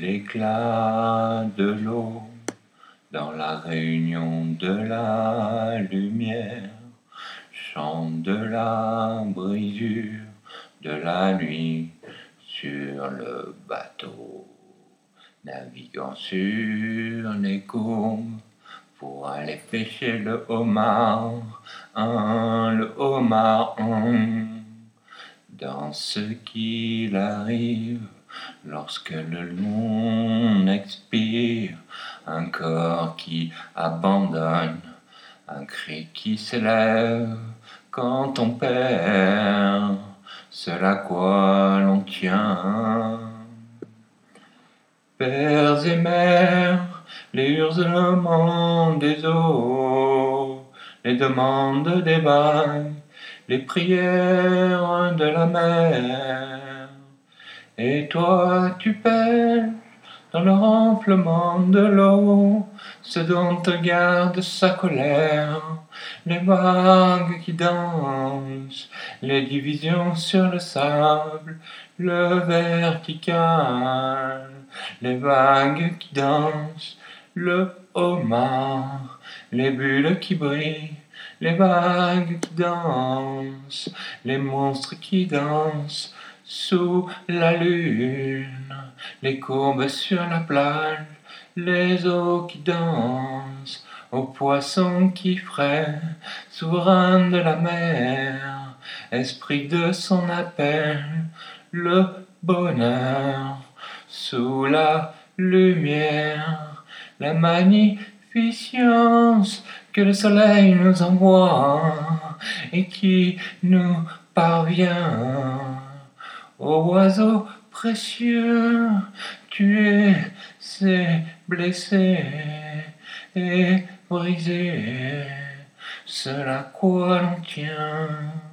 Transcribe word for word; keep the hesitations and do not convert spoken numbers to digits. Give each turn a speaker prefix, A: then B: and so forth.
A: l'éclat de l'eau dans la réunion de la lumière, chant de la brisure de la nuit sur le bateau, naviguant sur les courbes pour aller pêcher le homard, un, le homard, un, dans ce qu'il arrive lorsque le monde expire, un corps qui abandonne, un cri qui s'élève quand on perd ce à quoi l'on tient. Pères et mères, les hurlements des eaux, les demandes des vagues, les prières de la mer. Et toi tu pêches dans le renflement de l'eau, ce dont te garde sa colère, les vagues qui dansent, les divisions sur le sable, le vertical, les vagues qui dansent, le homard, les bulles qui brillent, les vagues qui dansent, les monstres qui dansent sous la lune, les courbes sur la plage, les eaux qui dansent, aux poissons qui fraient, souverain de la mer, esprit de son appel, le bonheur sous la lumière, la magnificence que le soleil nous envoie et qui nous parvient. Ô oiseau précieux, tué, c'est blessé et brisé, ce à quoi l'on tient.